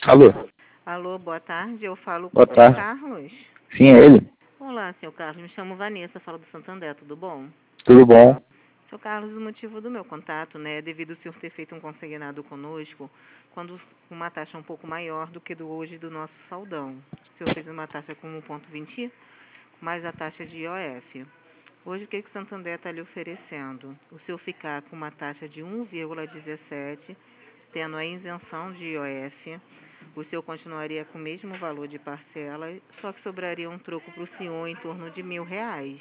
Alô? Alô, boa tarde. Eu falo com Boa o senhor tarde. Carlos. Sim, é ele? Olá, senhor Carlos. Me chamo Vanessa, falo do Santander, tudo bom? Tudo bom? Senhor Carlos, o motivo do meu contato, né, é devido ao senhor ter feito um consignado conosco, quando uma taxa um pouco maior do que do hoje do nosso saldão. O senhor fez uma taxa com 1,20 mais a taxa de IOF. Hoje, o que o Santander está lhe oferecendo? O senhor ficar com uma taxa de 1,17, tendo a isenção de IOF, o senhor continuaria com o mesmo valor de parcela, só que sobraria um troco para o senhor em torno de R$ 1.000.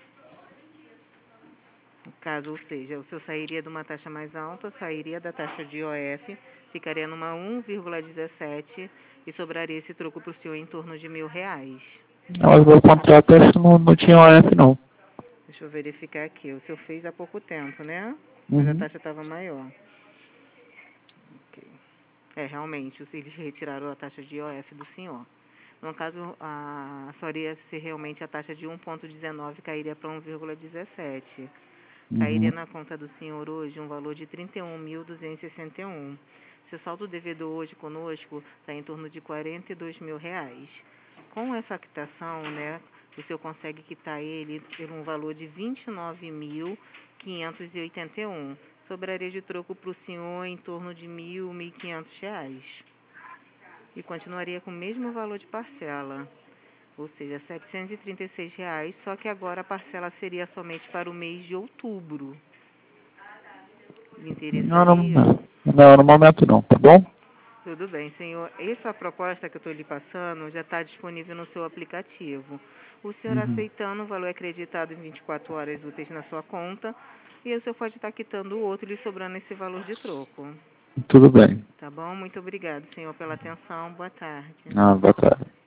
No caso, ou seja, o senhor sairia de uma taxa mais alta, sairia da taxa de IOF, ficaria numa 1,17 e sobraria esse troco para o senhor em torno de R$ 1.000. Mas o meu contrato acho que não tinha OF não. Deixa eu verificar aqui. O senhor fez há pouco tempo, né? Mas a Uhum. taxa estava maior. Ok. Realmente, eles retiraram a taxa de IOF do senhor. No caso, só iria ser realmente a taxa de 1,19, cairia para 1,17. Cairia Uhum. na conta do senhor hoje um valor de R$ 31.261. Seu saldo devedor hoje conosco está em torno de R$ 42.000. Com essa quitação, né, o senhor consegue quitar ele por um valor de R$ 29.581. Sobraria de troco para o senhor em torno de R$ 1.500. E continuaria com o mesmo valor de parcela, ou seja, R$ 736, só que agora a parcela seria somente para o mês de outubro. Me interessaria? Não, no momento não, tá bom? Tudo bem, senhor. Essa proposta que eu estou lhe passando já está disponível no seu aplicativo. O senhor Uhum. aceitando, o valor é acreditado em 24 horas úteis na sua conta e o senhor pode estar quitando o outro e lhe sobrando esse valor de troco. Tudo bem. Tá bom? Muito obrigado, senhor, pela atenção. Boa tarde. Boa tarde.